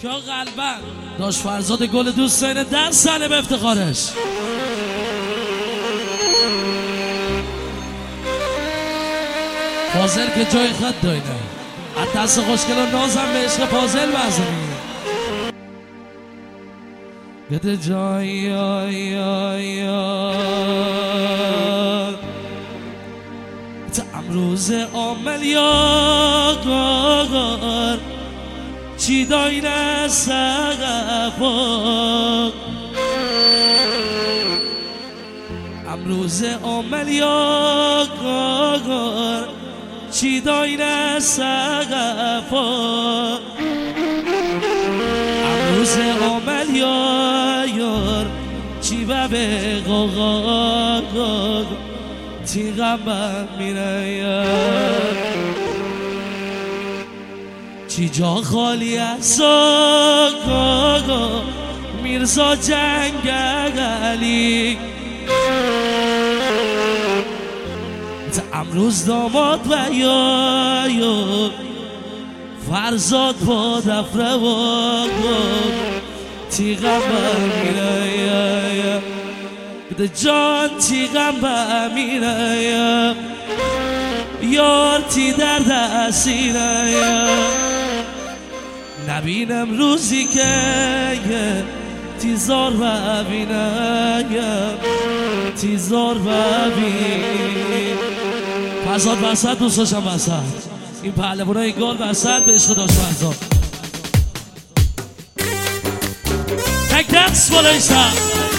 که قلبا داشت فرزاد گل دوست داره 10 ساله به افتخارش. فاضل که جای خط داینه از دست خوشگل و نازم به عشق فاضل بزنی گده جای تا امروز عامل یاگار چی داینه سقفا امروز عامل یاگار چی داینه سقفا امروز عامل یار چی به قاقا تی غم میره چی جا خالی از آقا میرزا جنگلی تا امروز داماد و یا فرزاد با دفره و تیغم میره ده جان تیغم میره یار تی در دستیره نبینم روزی که تیزار ببینم تیزار ببین فرزاد وسط دوست داشتم وسط این پهلوانای گل وسط به عشق داشت فرزاد تک دست بالایستم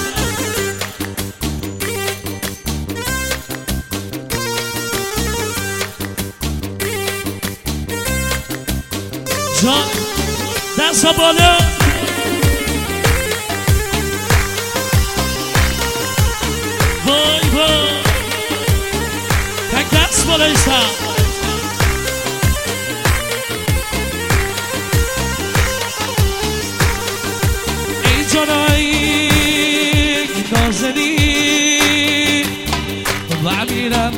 جان دست بالا وای وای تک دست بالایستم ای جانایی نازنی بمیرم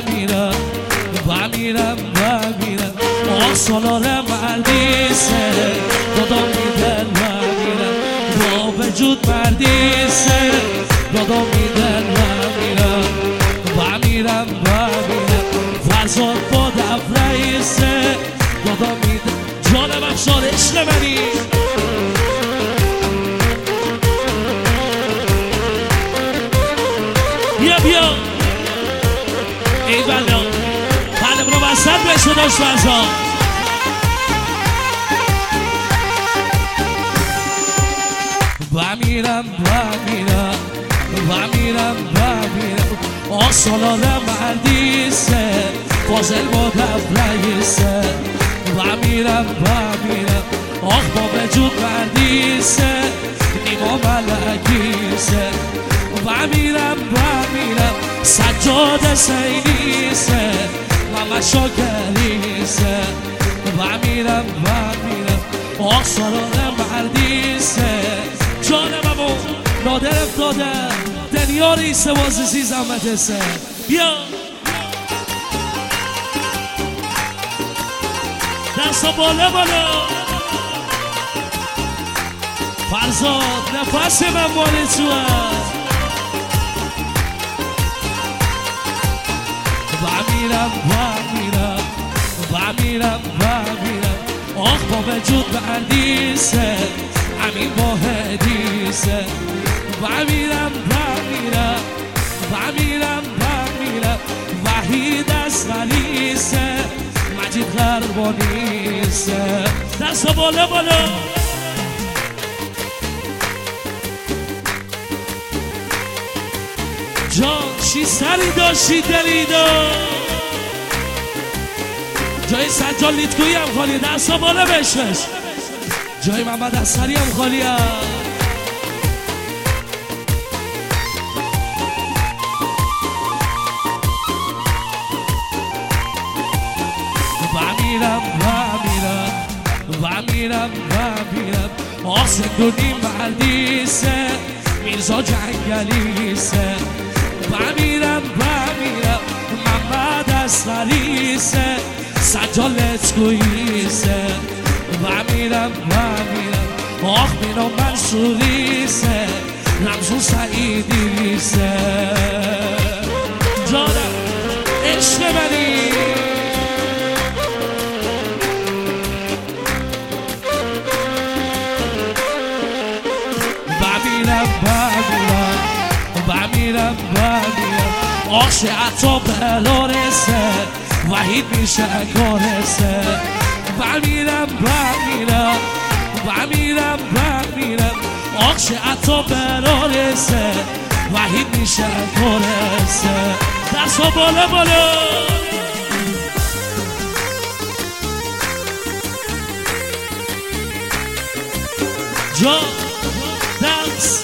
سالار مردیسه دادا میدن بمیرم با وجود مردیسه دادا میدن بمیرم فرزاد با دفرهیسه دادا میدن جان بخشار عشق منی بیا ای بلا بله برو وسط بشه داشت فرزاد بمیرم آسالار مردیسه فاضل با دفرهیسه بمیرم آخ با وجود مردیسه نیما ملکیسه بمیرم سجاد سینیسه ماما شاکریسه بمیرم آخ سالار مردیسه جانممو نادر افتاده دنیاری سوازیسی زحمتسه بیا دستا بالا فرزاد نفس من مال تو هست بمیرم آخ با وجود بردیسه همین با هدیسه بمیرم وحید از غلیسه مجید غربانیسه دست بالا جان چی سری داشتی دلی جای سجال لیتگویی هم خالی دست بالا بشش جای محمد اصغری هم خالی بمیرم آسندونی مردیسه میرزا جنگلیسه بمیرم محمد اصغریسه سجال لیتگوییسه و میرم آخ میرم منصوریسه رمزون سعیدیسه جانم عشق منی و میرم آخ شعطا بلارسه وحید میشه کارسه و میرم آخ شعطا بلارسه وحید میشه کارسه دست ها بالا بالا جا دنس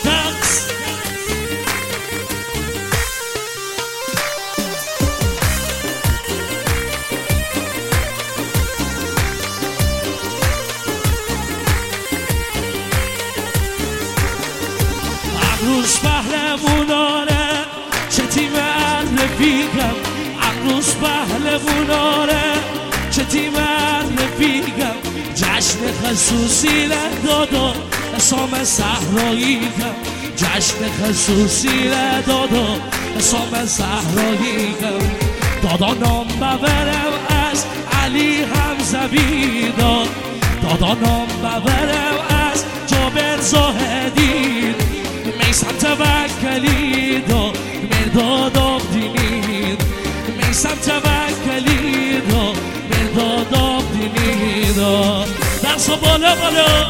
عروس پهلوانانه چه تیم رفیقم عروس پهلوانانه چه تیم رفیقم جشن خصوصی دادا اسام صحراییکم جشن خصوصی دادا اسام صحراییکم دادا نام ببرم از علی حمزوی دادا نام ببرم از جابر زاهدی میسم توکلی مرداد آبدینید میسم توکلی مرداد آبدینید دست بالا بالا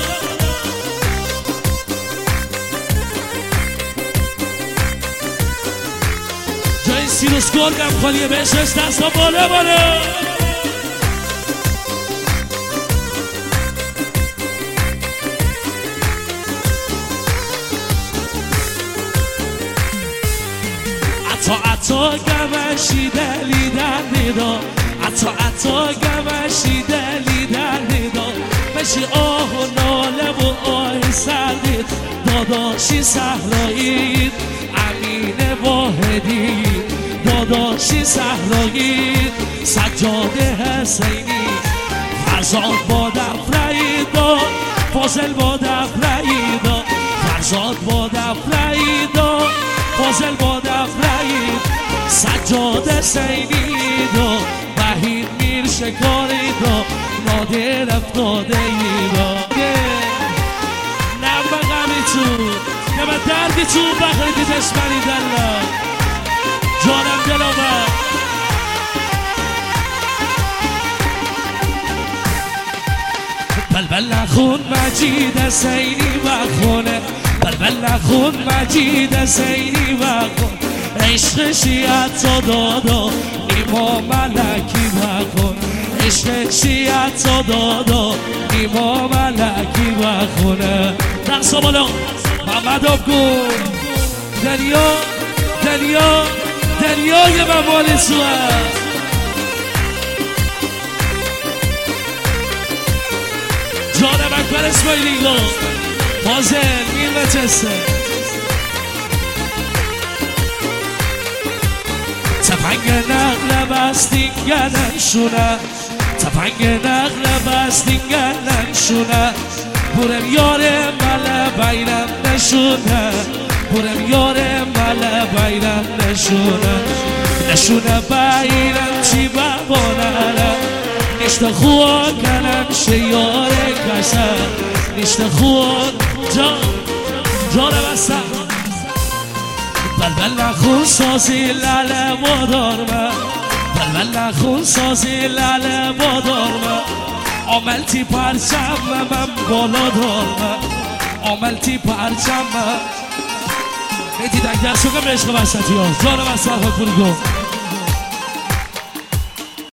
جای سیروس گرگم خالیه بهش دست بالا بالا عطا گمشی دلی در نیدا عطا گمشی دلی در نیدا بشی آه و ناله و آه سردید داداشی صحرایید امین واحدی داداشی صحرایید سجاد حسینی فرزاد با دفرهیدا فاضل با دفرهیدا فرزاد با دفرهیدا فاضل با دفرهید سجاد حسینی وحید میر شکاری نادر افتاده نم غمی تو نم دردی تو بخیدی تشمنی دلا جانم دلابه بلبل نخون مجید حسینی بخونه بلبل نخون مجید حسینی بخون عشق شیعت را دادا امام ملکی بخون عشق شیعت را دادا امام ملکی بخونه دست بالا محمد آبگون دریای ممال سوه جانم اکبر اسماعیلی فاضل میر متسه تفنگ نقل بستینگنن شونه تفنگ نقل بستینگنن شونه برم یار مل بیرم نشونه برم یار مل بیرم نشونه بیرم چی ببانه نشته خواه کنم شیار کسر نشته خواه جان بستم بلبل نخون سازی لاله وادار من بلبل نخون سازی لاله وادار من عملتی پرچم من بالا دار من عملتی پرچم من دیدن دستوگم عشق بستتی ها جان بستم ها کنگو